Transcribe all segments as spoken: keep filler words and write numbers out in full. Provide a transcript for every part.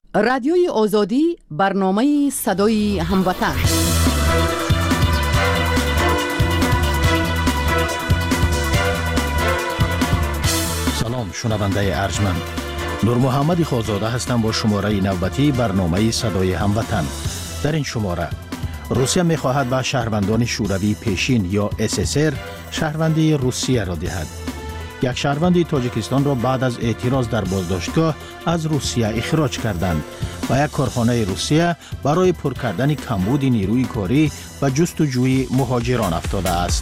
رادیوی آزادی برنامه صدای هموطن. سلام شنونده ارجمند، نور محمد خوزاده هستم با شماره نوبتی برنامه صدای هموطن. در این شماره روسیه می‌خواهد به شهروندان شوروی پیشین یا اس اس ار شهروندی روسیه را دهد. یک شهروند تاجیکستان را بعد از اعتراض در بازداشتگاه از روسیه اخراج کردند و یک کارخانه روسیه برای پر کردن کمبود نیروی کاری و جستجوی مهاجران افتاده است.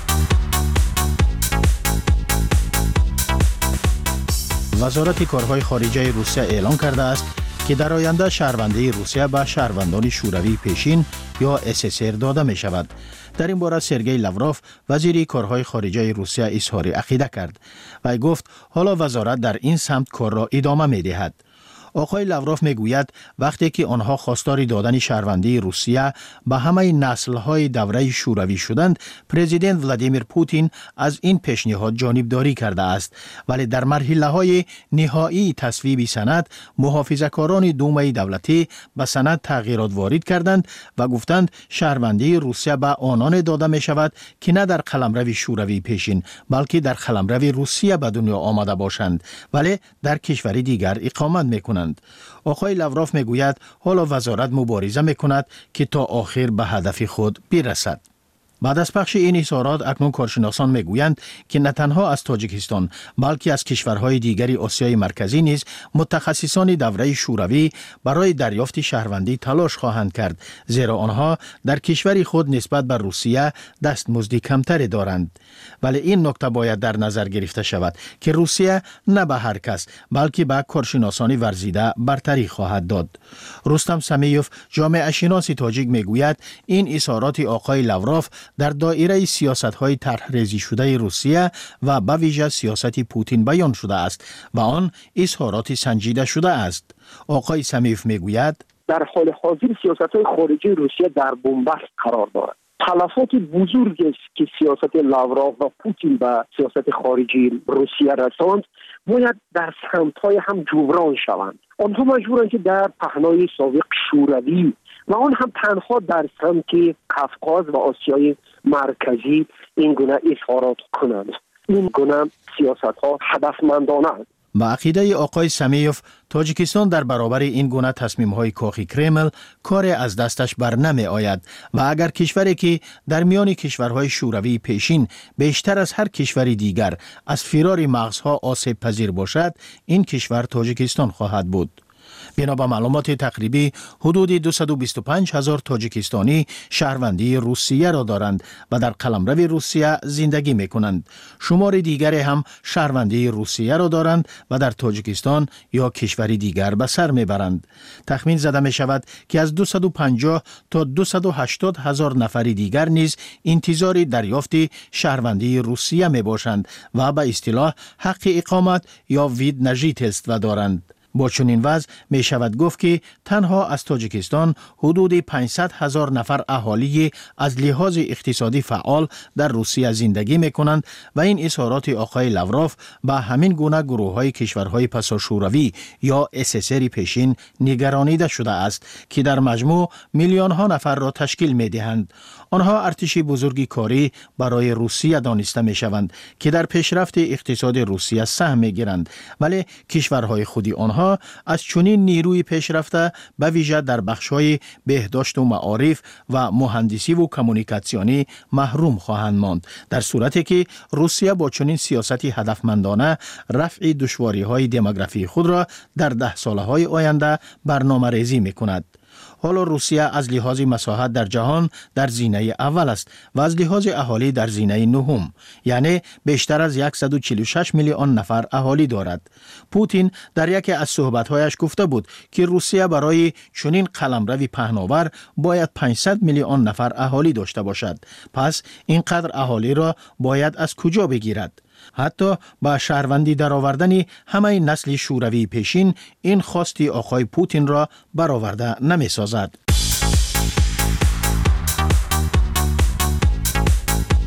وزارت کارهای خارجه روسیه اعلام کرده است که در آینده شهروندی روسیه به شهروندان شوروی پیشین یا اس اس ار داده می شود. در این باره سرگئی لاوروف وزیر کارهای خارجه روسیه اظهار عقیده کرد و گفت حالا وزارت در این سمت کار را ادامه می دهد. آقای لاوروف می گوید وقتی که آنها خواستار دادن شهروندی روسیه به همه نسل‌های دوره شوروی شدند، پرزیدنت ولادیمیر پوتین از این پیشنهاد جانبداری کرده است، ولی در مرحله‌های نهایی تصویب سند محافظه‌کاران دومه دولتی به سند تغییرات وارد کردند و گفتند شهروندی روسیه به آنان داده می شود که نه در قلمرو شوروی پیشین بلکه در قلمرو روسیه به دنیا آمده باشند ولی در کشور دیگر اقامت می کنند. آقای لاوروف می گوید حالا وزارت مبارزه می کند که تا آخر به هدف خود برسد. بعد از پخش این اظهارات اکنون کارشناسان می گویند که نه تنها از تاجیکستان بلکه از کشورهای دیگری آسیای مرکزی نیز متخصصان دوره شوروی برای دریافت شهروندی تلاش خواهند کرد، زیرا آنها در کشور خود نسبت به روسیه دستمزد کمتری دارند. ولی این نکته باید در نظر گرفته شود که روسیه نه به هر کس بلکه به کارشناسان ورزیده برتری خواهد داد. رستم سمیوف جامعه شناس تاجیک می گوید این اظهارات آقای لاوروف در دایره سیاست‌های طرح‌ریزی شده روسیه و به ویژه سیاست پوتین بیان شده است و آن اظهارات سنجیده شده است. آقای سمیوف میگوید در حال حاضر سیاست‌های خارجی روسیه در بنبست قرار دارد. تلفات بزرگی است که سیاست لاوروف و پوتین به سیاست خارجی روسیه رساند باید در سمت‌های هم جبران شوند. آنها مجبورند که در پهنای سابق شوروی و آن هم تنها در سمت قفقاز و آسیای مرکزی این گونه اظهارات کنند. این گونه سیاست‌ها هدفمندانه است. با عقیده آقای سمیوف تاجیکستان در برابر این گونه تصمیم‌های کاخ کرمل کار از دستش بر نمی آید و اگر کشوری که در میان کشورهای شوروی پیشین بیشتر از هر کشور دیگر از فرار مغزها آسیب پذیر باشد، این کشور تاجیکستان خواهد بود. بنا به معلومات تقریبی حدود دویست و بیست و پنج هزار تاجیکستانی شهروندی روسیه را دارند و در قلمرو روسیه زندگی می کنند. شمار دیگری هم شهروندی روسیه را دارند و در تاجیکستان یا کشوری دیگر به سر می برند. تخمین زده می شود که از دویست و پنجاه تا دویست و هشتاد هزار نفر دیگر نیز انتظار دریافت شهروندی روسیه می باشند و به اصطلاح حق اقامت یا وید نژیتلستو دارند. با چنین وضع می شود گفت که تنها از تاجیکستان حدود پانصد هزار نفر اهالی از لحاظ اقتصادی فعال در روسیه زندگی می کنند و این اظهارات آقای لاوروف به همین گونه گروه های کشورهای پساشوروی یا اس اس ار پیشین نگرانیده شده است که در مجموع میلیون ها نفر را تشکیل می دهند. آنها ارتش بزرگی کاری برای روسیه دانسته می شوند که در پیشرفت اقتصاد روسیه سهم می گیرند، ولی کشورهای خودی آنها از چنین نیروی پیشرفته به ویژه در بخش‌های بهداشت و معارف و مهندسی و کمونیکاسیونی محروم خواهند ماند، در صورتی که روسیه با چنین سیاستی هدفمندانه رفع دشواری‌های دموگرافی خود را در ده سالهای آینده برنامه‌ریزی می‌کند. حالا روسیه از لحاظ مساحت در جهان در زینه اول است و از لحاظ اهالی در زینه نهم، یعنی بیشتر از صد و چهل و شش میلیون نفر اهالی دارد. پوتین در یکی از صحبت‌هایش گفته بود که روسیه برای چنین قلمرو پهناور باید پانصد میلیون نفر اهالی داشته باشد. پس اینقدر اهالی را باید از کجا بگیرد؟ حتی با شهروندی درآوردن همه نسل شوروی پیشین این خواستی آقای پوتین را برآورده نمی سازد.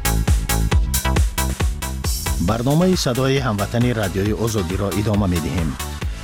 برنامه صدای هموطن رادیوی آزادی را ادامه می دهیم.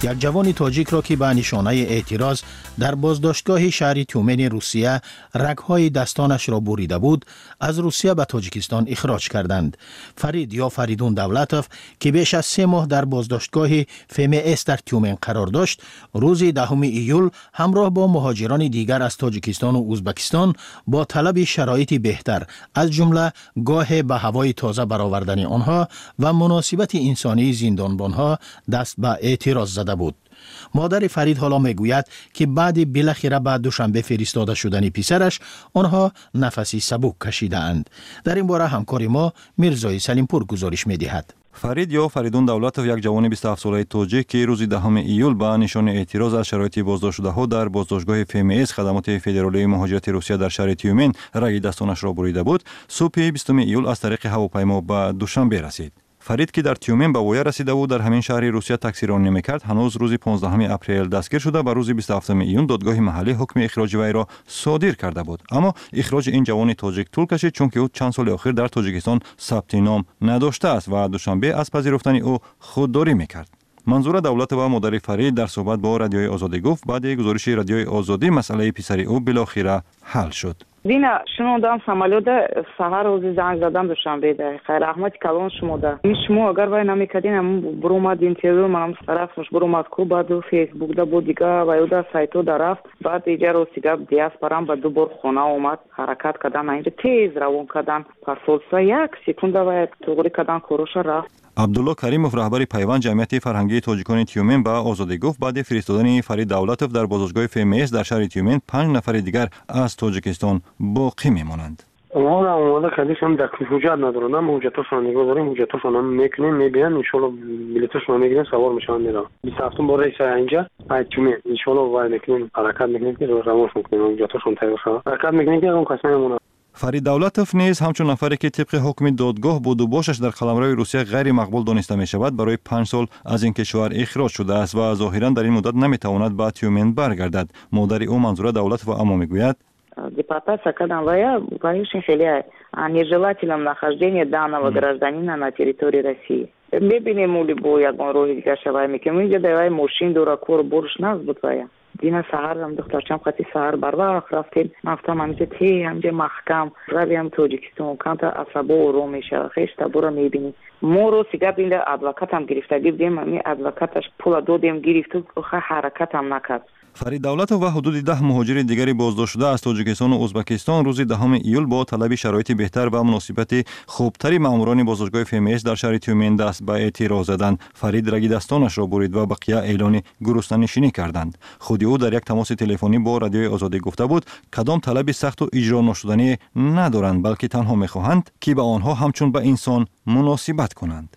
یک جوان تاجیک را که به نشانه اعتراض در بازداشتگاه شهر تیومن روسیه رگ‌های دستانش را بریده بود، از روسیه به تاجیکستان اخراج کردند. فرید یا فریدون دولتوف که بیش از سه ماه در بازداشتگاه فیمس در تیومن قرار داشت، روز دهم ایول همراه با مهاجران دیگر از تاجیکستان و ازبکستان با طلب شرایطی بهتر از جمله گاه به هوای تازه برآوردن آنها و مناسبت انسانی زندانبانها دست به اعتراض زده بود. مادر فرید حالا میگوید که بعد بالاخره بعد دوشنبه فرستاده شدن پسرش آنها نفسی سبک کشیده اند. در این باره همکار ما میرزای سلیمپور گزارش میدهد. فرید یا فریدون دولتوف یک جوان بیست و هفت ساله تاجیک که روز دهم ایول به نشان اعتراض از شرایط بازداشت شده ها در بازداشتگاه فیمس خدمات فدرالی مهاجرت روسیه در شهر تیومن رگ دستانش را بریده بود، صبح بیستم ایول از طریق هواپیما به دوشنبه رسید. فرید که در تیومن به ویا رسیده بود در همین شهر روسیه تاکسی رانی می‌کرد، هنوز روز پانزدهم اپریل دستگیر شده و روز بیست و هفتم ایون دادگاه محلی حکم اخراج وی را صادر کرده بود. اما اخراج این جوان تاجیک طول کشید چون که او چند سال اخیر در تاجیکستان ثبت نام نداشته است و دوشنبه از پذیرفتن او خودداری می‌کرد. منظور دولت و مادر فرید در صحبت با رادیوی آزادی گفت بعد گزارش رادیوی آزادی مسئله پسر او بالاخره حل شد. دینا شنودم самолет سحر روز زنگ زدم دوشنبه ده خیر احمد کلان شموده می شما اگر وای نمیکردین برومد اینترویو منم رفتمش برومد کو بعد فیسبوک ده بود دیگه و یو ده سایتو ده رفت بعد ایجا رو سیگا دیاسپورام با دو بار خونه اومد حرکت کردن اینجا تیز روان کردن پاسولسا یک سکونده و توغری کردن کوروش رفت. عبدالله کریموف رهبر پیوند جمعیت فرهنگی تاجیکان تیومن به آزادی گفت بعد فرستادن فرید دولتوف در بازداشتگاه فیمس در شهر تیومن پنج نفر دیگر از تاجیکستان باقی میمانند. ما را اومده کلیشون در حجت ندارن، ما حجتاشون نگاه داریم، حجتاشون هم میکنیم میبینن، ان شاء الله بلیطشون میگیرن سوار میشن میرن. بیست و هفتم بار رئیس اینجا تیومن ان شاء الله وای میکنیم حرکت میکنیم که روانش میکنیم حجتاشون تایید شه. حرکت میکنیم که اون قسممون فرید دولتوف نیز همچون نفری که طبق حکم دادگاه بود و باشش در قلمرو روسیه غیر مقبول دانسته می شود برای پنج سال از این کشور اخراج شده است و ظاهرا در این مدت نمی تواند به تیومن برگردد. مادر او منظوره دولتوف اما میگوید депортация когда вая конечно خیلی нежелательном нахождении данного гражданина на территории России. ببینیم مولی бо ягон роҳи дигар шавай мекунем инҷа давай мошин дора кор борш нас буд вая дина саҳарам духтарчам қати саҳар барвақт рафтем нафтам амҷа те амҷа маҳкам равиам тоҷикистон канта асабо ором мешава хеш табора мебинем моро сига бинда адвокатам гирифтагӣ будем ами адвокаташ пула додем гирифту оха ҳаракатам накард. فرید دولتوف و حدود ده مهاجر دیگری بازداشت شده از تاجیکستان و ازبکستان روز دهم ایول با طلب شرایط بهتر و مناسبت خوبتری ماموران بازداشتگاه فیمس در شهر تیومن دست به اعتراض زدند. فرید رگ دستانش را برید و بقیه اعلان گرسنه‌نشینی کردند. خود او در یک تماس تلفنی با رادیوی آزادی گفته بود کدام طلب سخت و اجرا نشدنی ندارند بلکه تنها می‌خواهند که به آنها همچون به انسان مناسبت کنند.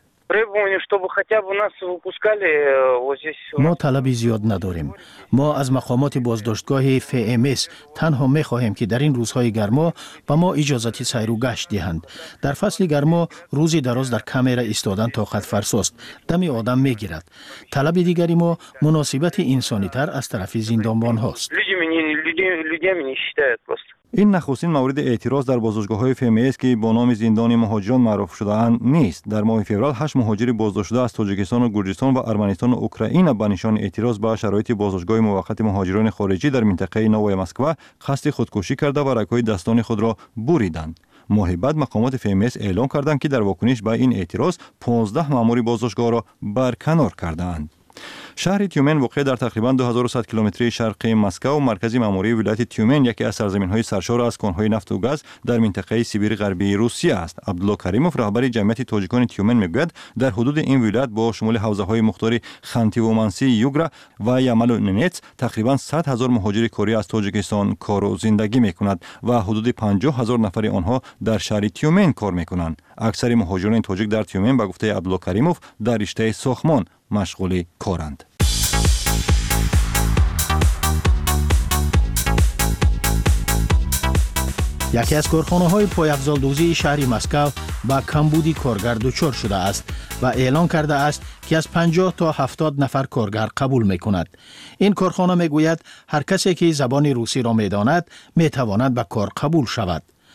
ما طلبی زیاد نداریم. ما از مقامات بازداشتگاه فیمس تنها می خواهیم که در این روزهای گرما به ما اجازت سیر و گشت دهند. در فصل گرما روزی دراز در کامera ایستادن طاقت فرساست. دم آدم می گیرد. طلب دیگری ما مناسبت انسانی تر از طرف زندانبان هاست. این نخستین مورد اعتراض در بازداشتگاه‌های فیمس که با نام زندان مهاجران معروف شده‌اند نیست. در ماه فوریه هشت مهاجر بازداشت شده از تاجیکستان و گرجستان و ارمنستان و اوکراین به نشان اعتراض به شرایط بازداشتگاه موقت مهاجران خارجی در منطقه نوای مسکو قصد خودکشی کرده و رگ‌های دستان خود را بریدند. ماه بعد مقامات فیمس اعلام کردند که در واکنش به این اعتراض پانزده مأمور بازداشتگاه را برکنار کردند. شهر تیومن واقع در تقریباً دو هزار و صد کیلومتری شرقی مسکو و مرکزی مأموری ولایت تیومن یکی از سرزمین‌های سرشار از کان‌های نفت و گاز در منطقه سیبیر غربی روسیه است. عبدالله کریموف رهبر جمعیت تاجیکان تیومن میگوید در حدود این ولایت با شمول حوزه‌های مختار خانتی-ومانسی، یوگرا و یامل و ننتس تقریباً صد هزار مهاجر کاری از تاجیکستان کار و زندگی می‌کنند و حدود پنجاه هزار نفر آنها در شهر تیومن کار می‌کنند. اکثر مهاجران تاجیک در تیومن به گفته عبدالله کریموف در رشته ساختمان مشغول کارند. یکی از کارخانه‌های پایافزال‌دوزی شهر مسکو با کمبودی کارگر دچار شده است و اعلان کرده است که از پنجاه تا هفتاد نفر کارگر قبول می‌کند. این کارخانه می‌گوید هر کسی که زبان روسی را می‌داند می‌تواند به کار قبول شود.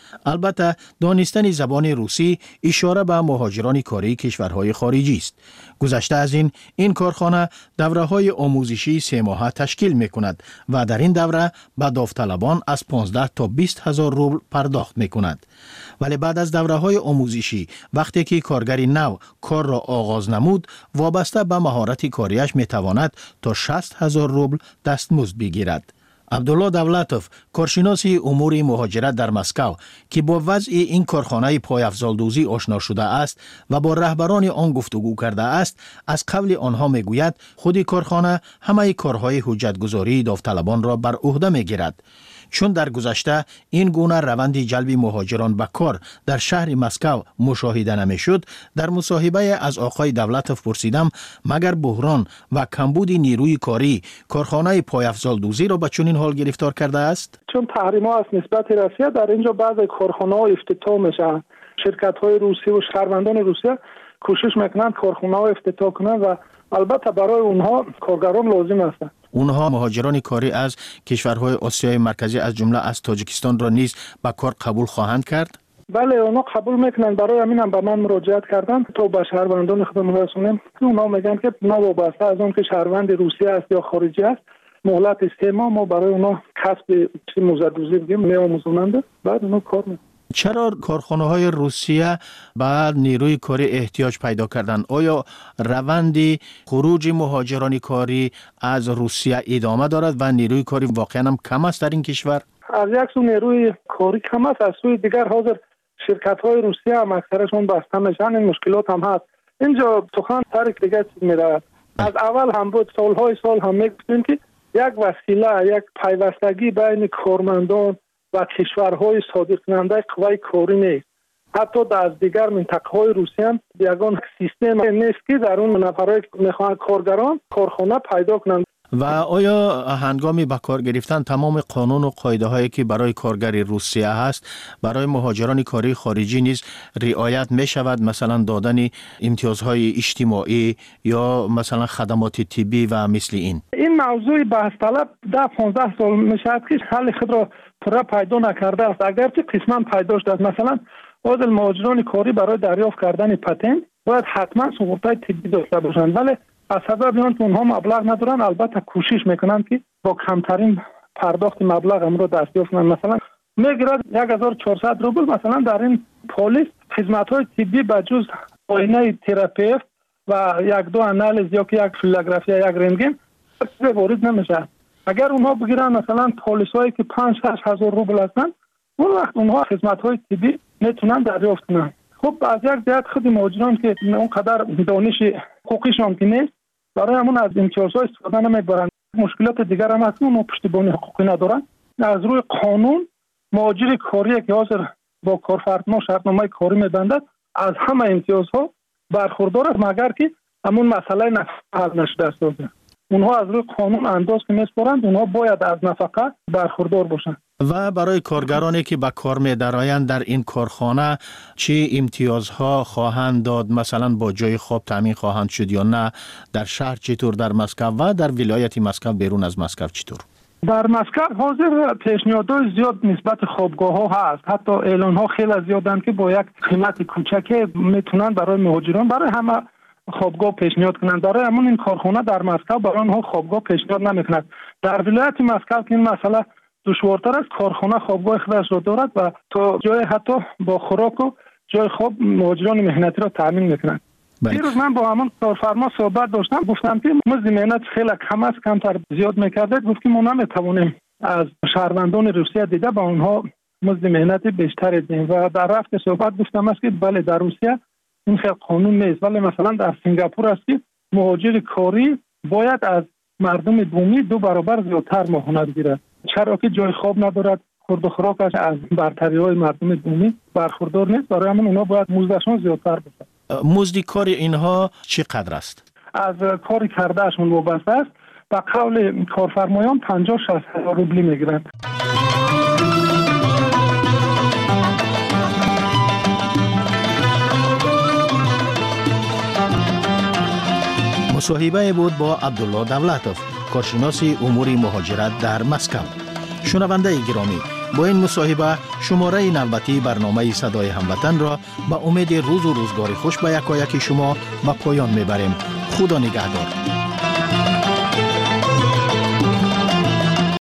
البته دانستن زبان روسی اشاره به مهاجران کاری کشورهای خارجی است. گذشته از این این کارخانه دوره‌های آموزشی سه ماهه تشکیل می‌کند و در این دوره به داوطلبان از پانزده تا بیست هزار روبل پرداخت می‌کند. ولی بعد از دوره‌های آموزشی وقتی که کارگر نو کار را آغاز نمود، وابسته به مهارت کاریش می‌تواند تا شصت هزار روبل دستمزد بگیرد. عبدالله دولتوف، کارشناسی امور مهاجرت در مسکو که با وضع این کارخانه پایافزالدوزی آشنا شده است و با رهبران آن گفتگو کرده است، از قول آنها میگوید خود کارخانه همه کارهای حجتگذاری داوطلبان را بر عهده میگیرد. چون در گذشته این گونه روند جلب مهاجران به کار در شهر مسکو مشاهده نمیشد، در مصاحبه از آقای دولتوف پرسیدم مگر بحران و کمبود نیروی کاری کارخانه پایافزالدوزی را به چنین حال گرفتار کرده است؟ چون تحریم‌ها از نسبت روسیه در اینجا بعضی کارخانه‌ها افتتاح میشن. شرکت‌های روسی و شهروندان روسیه کوشش میکنند کارخانه‌ها افتتاح کنند و البته برای اونها کارگران لازم هستند. اونها مهاجران کاری از کشورهای آسیای مرکزی از جمله از تاجیکستان را نیز به کار قبول خواهند کرد؟ بله، اونا قبول میکنن. برای همین هم به من مراجعت کردن تا به شهروندان خودمون رسونیم. اونا میگن که نوابسته از اون که شهروند روسیه است یا خارجی است، مهلت سه ماه ما برای اونا کسب موزدوزی بگیم میآموزونند، بعد اونا کار میکنن. چرا کارخانه های روسیه بعد نیروی کاری احتیاج پیدا کردن؟ آیا روند خروج مهاجران کاری از روسیه ادامه دارد و نیروی کاری واقعا هم کم است در این کشور؟ از یک سو نیروی کاری کم است، از سوی دیگر حاضر شرکت های روسیه هم اکثرشون بسته میشن. این مشکلات هم هست. اینجا سخن سر دیگه چیز میرود. از اول هم بود، سالهای سال هم میگفتیم که یک وسیله، یک پیوستگی بین کارمندان و کشورهای صادر کننده قوای کاری نیست. حتی در از دیگر منطقه‌های روسیه هم یگان سیستم نیست که در اون نفرهای میخوان کارگران کارخانه پیدا کنند. و آیا هنگامی به کار گرفتن تمام قانون و قاعده هایی که برای کارگر روسیه هست برای مهاجران کاری خارجی نیز رعایت می شود؟ مثلا دادن امتیازهای اجتماعی یا مثلا خدمات طبی و مثل این؟ این موضوع بحث طلب ده پانزده سال می شود که حل خود را پورا پیدا نکرده است. اگرچه قسما پیدا شده است. مثلا بعضی مهاجران کاری برای دریافت کردن پتنت باید حتما سوغورتای طبی داشته باشند، ولی از سبب این که اونها مبلغ ندارن البته کوشش میکنن که با کمترین پرداخت مبلغ هم رو دستیافت کنن. مثلا میگیرد یک هزار و چهارصد روبل مثلا در این پلیس خدمات‌های طبی بجز معاینه تراپیست و یک دو آنالیز یا که یک فیلوگرافی یا یک رنتگن چیز وارد نمیشه. اگر اونها بگیرن مثلا پلیسایی که پنج شش هزار روبل هستن، اون وقت اونها خدمات‌های طبی میتونن دریافت کنن. خب از یک جهت خود مهاجران که اونقدر دانش حقوقیشون که نیست، برای همون از امتیازها استفاده نمیبرن. مشکلات دیگر هم هست، اونها پشتیبانی حقوقی ندارن. از روی قانون مهاجر کاری که حاضر با کارفرما شرطنامه کاری میبندد از همه امتیازها برخوردار است، مگر که همون مسئله نفقه حل نشده است. اونها از روی قانون انداز که میسپارند، اونها باید از نفقه برخوردار باشند. و برای کارگرانی که به کار می‌درآیند در این کارخانه چه امتیازها خواهند داد؟ مثلا با جای خواب تامین خواهند شد یا نه؟ در شهر چطور، در مسکو و در ولایت مسکو بیرون از مسکو چطور؟ در مسکو حاضر پیشنهادهای زیاد نسبت خوابگاه ها هست. حتی اعلان ها خیلی زیادن که با یک قیمت کوچک میتونن برای مهاجران برای همه خوابگاه پیشنهاد کنند. برای همون این کارخانه در مسکو برای آنها خوابگاه پیشنهاد نمیکنند. در ولایت مسکو که این مسئله دشوارتر است، کارخانه خوابگاه خودش را دارد و تا جای حتی با خوراک و جای خواب مهاجران مهنتی را تامین میکنند. دیروز من با همون کارفرما صحبت داشتم، گفتم که مزد مهنت خیلی کم است، کمتر زیاد میکرده. گفت که ما نمیتوانیم از شهروندان روسیه دیده با اونها مزد مهنت بیشتر بدیم. و در رفت صحبت گفتم است که بله در روسیه این خیلی قانون نیست، ولی مثلا در سنگاپور است که مهاجر کاری باید از مردم بومی دو برابر زیادتر ماهانه بگیرد، چرا که جای خواب ندارد، خورد و خوراکش از برتری‌های مردم بومی برخوردار نیست. برای همون اونا باید مزدشون زیادتر بشه. مزد کار اینها چقدر است؟ از کاری کردهشون وابسته است. به قول کارفرمایان پنجاه شصت هزار روبلی میگیرند. مصاحبه بود با عبدالله دولتوف، کارشناس امور مهاجرت در مسکو. شنونده گرامی، با این مصاحبه شماره نوبتی برنامه صدای هموطن را به امید روز و روزگار خوش به یکایک شما به پایان میبریم. خدا نگهدار.